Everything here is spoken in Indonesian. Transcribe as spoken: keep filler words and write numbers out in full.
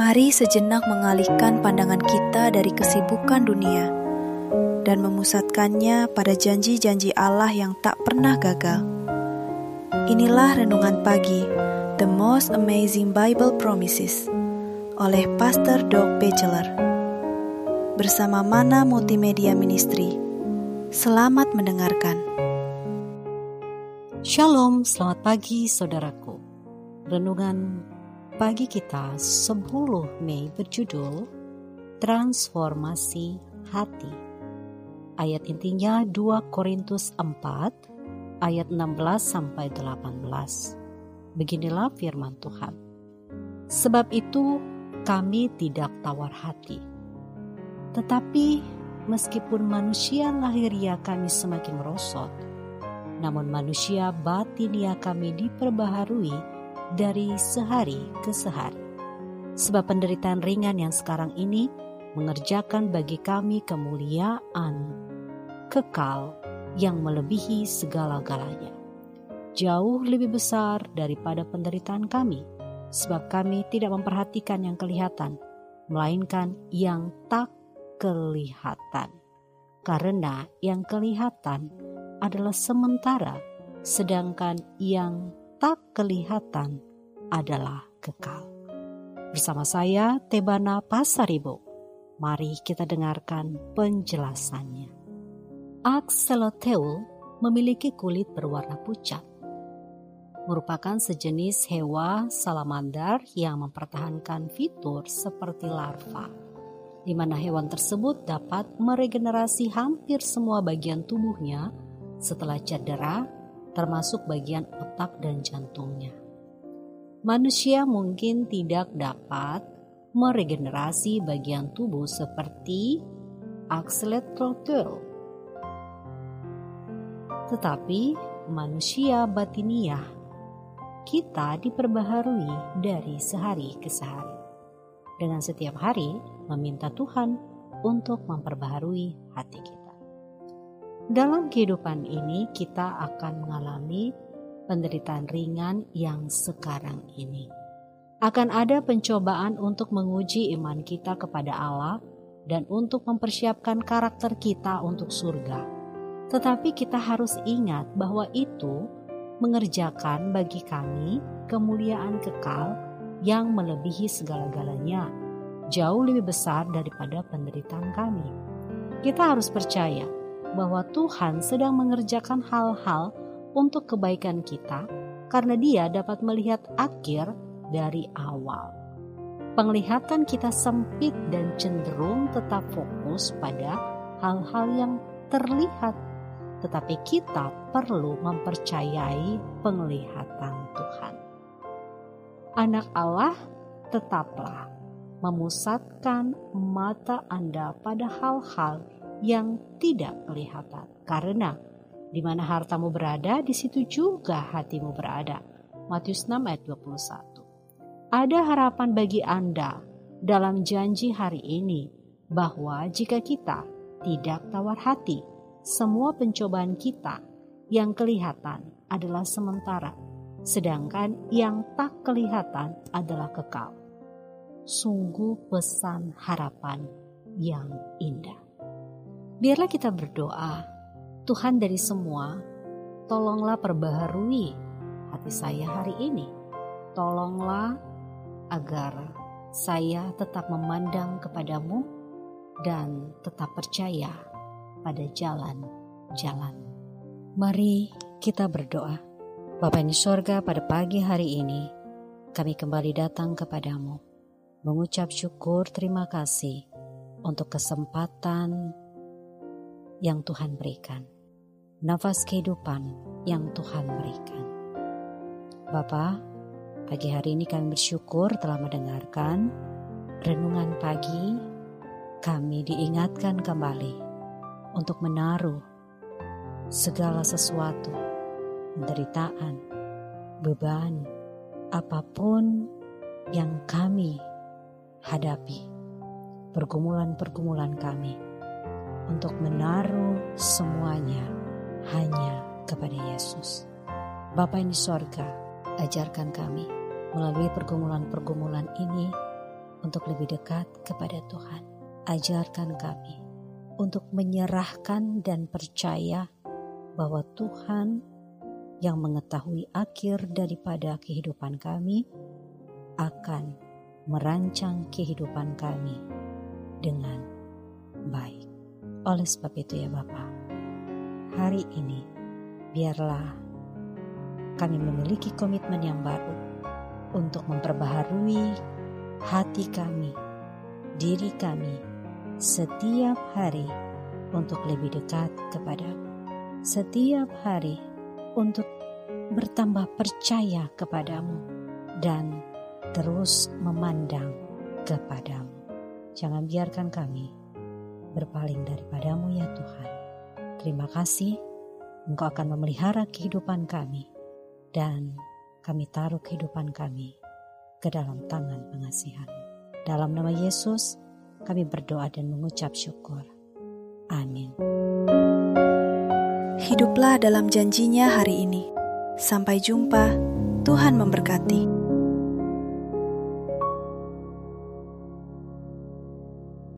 Mari sejenak mengalihkan pandangan kita dari kesibukan dunia dan memusatkannya pada janji-janji Allah yang tak pernah gagal. Inilah Renungan Pagi, The Most Amazing Bible Promises, oleh Pastor Doug Batchelor, bersama Mana Multimedia Ministry. Selamat mendengarkan. Shalom, selamat pagi saudaraku. Renungan pagi kita sepuluh Mei berjudul Transformasi Hati. Ayat intinya dua Korintus empat ayat enam belas sampai delapan belas. Beginilah firman Tuhan. Sebab itu kami tidak tawar hati. Tetapi meskipun manusia lahiriah kami semakin merosot, namun manusia batinia kami diperbaharui dari sehari ke sehari. Sebab penderitaan ringan yang sekarang ini mengerjakan bagi kami kemuliaan kekal yang melebihi segala-galanya, jauh lebih besar daripada penderitaan kami, sebab kami tidak memperhatikan yang kelihatan, melainkan yang tak kelihatan. Karena yang kelihatan adalah sementara, sedangkan yang tak kelihatan adalah kekal. Bersama saya, Tebana Pasaribo. Mari kita dengarkan penjelasannya. Axolotl memiliki kulit berwarna pucat. Merupakan sejenis hewa salamander yang mempertahankan fitur seperti larva, di mana hewan tersebut dapat meregenerasi hampir semua bagian tubuhnya setelah cedera, termasuk bagian otak dan jantungnya. Manusia mungkin tidak dapat meregenerasi bagian tubuh seperti axolotl, tetapi manusia batiniah kita diperbaharui dari sehari ke sehari, dengan setiap hari meminta Tuhan untuk memperbaharui hati kita. Dalam kehidupan ini kita akan mengalami penderitaan ringan yang sekarang ini. Akan ada pencobaan untuk menguji iman kita kepada Allah dan untuk mempersiapkan karakter kita untuk surga. Tetapi kita harus ingat bahwa itu mengerjakan bagi kami kemuliaan kekal yang melebihi segala-galanya, jauh lebih besar daripada penderitaan kami. Kita harus percaya bahwa Tuhan sedang mengerjakan hal-hal untuk kebaikan kita karena Dia dapat melihat akhir dari awal. Penglihatan kita sempit dan cenderung tetap fokus pada hal-hal yang terlihat, tetapi kita perlu mempercayai penglihatan Tuhan. Anak Allah, tetaplah memusatkan mata Anda pada hal-hal yang tidak kelihatan, karena di mana hartamu berada, di situ juga hatimu berada. Matius enam ayat dua puluh satu. Ada harapan bagi Anda dalam janji hari ini bahwa jika kita tidak tawar hati, semua pencobaan kita yang kelihatan adalah sementara, sedangkan yang tak kelihatan adalah kekal. Sungguh pesan harapan yang indah. Biarlah kita berdoa, Tuhan dari semua, tolonglah perbaharui hati saya hari ini. Tolonglah agar saya tetap memandang kepadamu dan tetap percaya pada jalan-jalan. Mari kita berdoa. Bapa di sorga, pada pagi hari ini kami kembali datang kepadamu, mengucap syukur terima kasih untuk kesempatan yang Tuhan berikan, nafas kehidupan yang Tuhan berikan. Bapa, pagi hari ini kami bersyukur telah mendengarkan renungan pagi. Kami diingatkan kembali untuk menaruh segala sesuatu, penderitaan, beban, apapun yang kami hadapi, pergumulan-pergumulan kami, untuk menaruh semuanya hanya kepada Yesus. Bapa yang di sorga, ajarkan kami melalui pergumulan-pergumulan ini untuk lebih dekat kepada Tuhan. Ajarkan kami untuk menyerahkan dan percaya bahwa Tuhan yang mengetahui akhir daripada kehidupan kami akan merancang kehidupan kami dengan baik. Oleh sebab itu ya Bapa, hari ini biarlah kami memiliki komitmen yang baru untuk memperbaharui hati kami, diri kami setiap hari untuk lebih dekat kepadamu. Setiap hari untuk bertambah percaya kepadamu dan terus memandang kepadamu. Jangan biarkan kami berpaling daripadamu ya Tuhan. Terima kasih, Engkau akan memelihara kehidupan kami dan kami taruh kehidupan kami ke dalam tangan pengasihan-Mu. Dalam nama Yesus kami berdoa dan mengucap syukur. Amin. Hiduplah dalam janjinya hari ini. Sampai jumpa, Tuhan memberkati.